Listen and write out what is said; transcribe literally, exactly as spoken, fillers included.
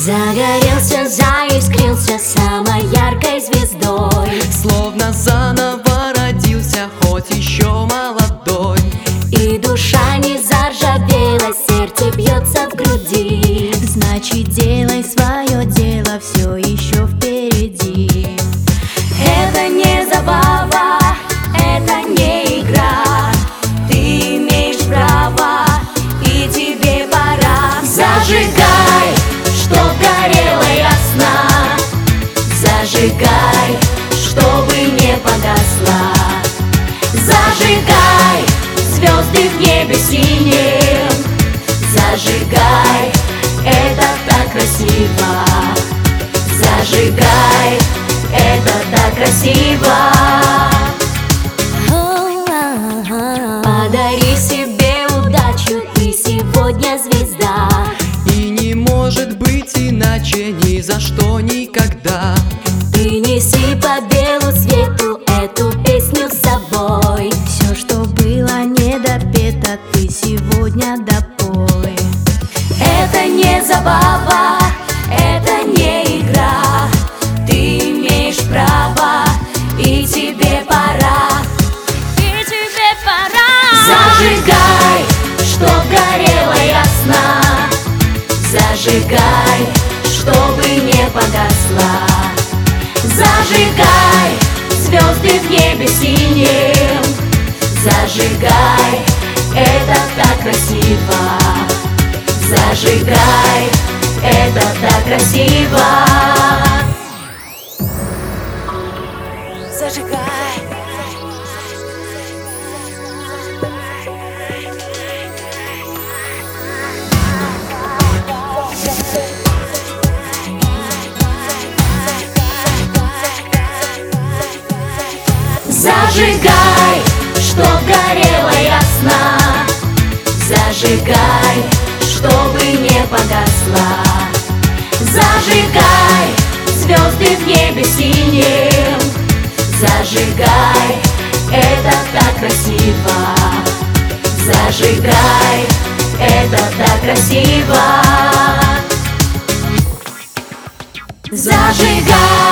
Загорелся, заискрился самой яркой звездой, словно заново родился, хоть еще молодой. и душа не заржавела, сердце бьется в груди. Значит, делай свое дело, все еще впереди. Это не забава, это не игра. Ты имеешь право, и тебе пора. Зажигай, чтоб горело ясно. Зажигай, чтобы не погасла. Зажигай, звезды в небе синем. Зажигай, это так красиво. Зажигай, это так красиво. Подари себе удачу, ты сегодня звезда. И не может быть иначе, ни за что никогда. Ты неси по белу свету эту песню с собой. Все, что было недопето, ты сегодня допой. Это не забава, это не игра. Ты имеешь право, и тебе пора. И тебе пора. Зажигай, чтоб горело ясно. Зажигай, чтобы не погасла. Зажигай, звезды в небе синем. Зажигай, это так красиво. Зажигай, это так красиво. Зажигай. Зажигай, чтоб горело ясно. Зажигай, чтобы не погасла. Зажигай, звезды в небе синем. Зажигай, это так красиво. Зажигай, это так красиво. Зажигай.